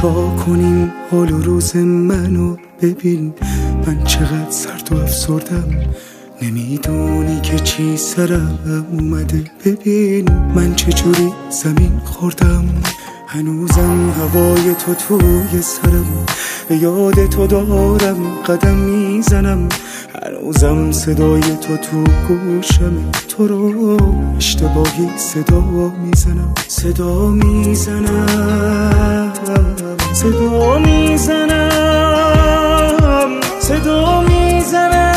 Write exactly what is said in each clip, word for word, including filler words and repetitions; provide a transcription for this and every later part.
تماشا کنیم حال و روز منو ببین، من چقدر سرد و افسردم، نمیدونی که چی سرم اومده. ببین من چجوری زمین خوردم، هنوزم هوای تو توی سرم، به یاد تو دارم قدم میزنم، هنوزم صدای تو تو گوشم، تو رو اشتباهی صدا میزنم، صدا میزنم، صدا میزنم، صدا میزنم.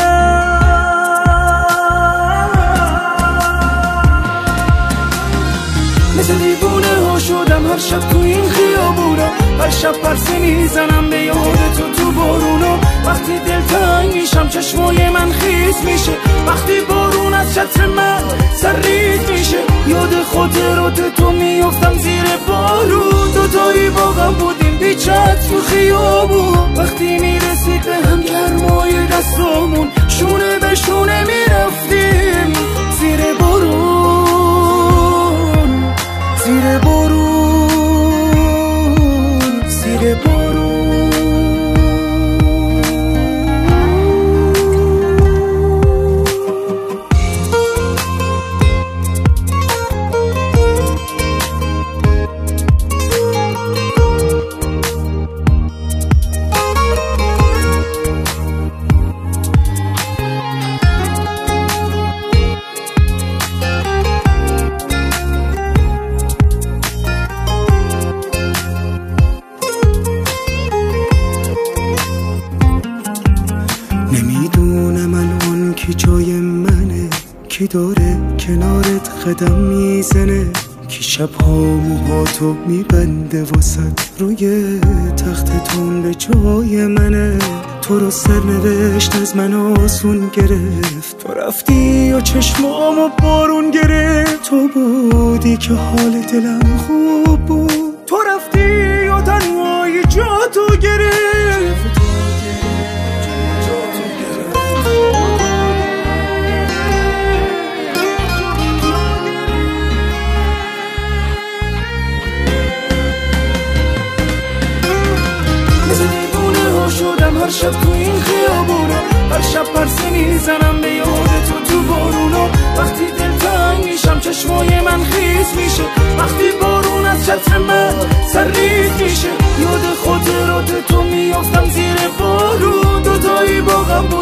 مثل دیوونه ها شدم هر شب تو این خیابونا، هر شب پرسه میزنم به یاد تو تو بارونا. وقتی دلتنگ میشم چشمای من خیس میشه، وقتی بارون از چتر من سرریز میشه، یاد خاطرات تو میافتم زیر بارون. دوتایی با غم بودیم بی چتر تو خیابون، وقتی میرسید به هم گرمای دستامون، شونه به شونه میرفتیم زیر بارون، زیر بارون، زیر بارون. نمیدونم الان کی جای منه، کی داره کنارت قدم میزنه، کی شبها موهاتو میبنده واسد روی تختتون به جای منه. تو رو سرنوشت از من آسون گرفت، تو رفتی و چشمامو بارون گرفت، تو بودی که حال دلم خوب بود، تو رفتی و تنهایی جا تو گرفت. شدم هر شب تو این خیابونا، هر شب پرسه میزنم به یاد تو تو بارونا. وقتی دلتنگ میشم چشمای من خیس میشه، وقتی بارون از چتر من سرریز میشه، یاد خاطرات تو میافتم زیر بارون. دوتایی با غم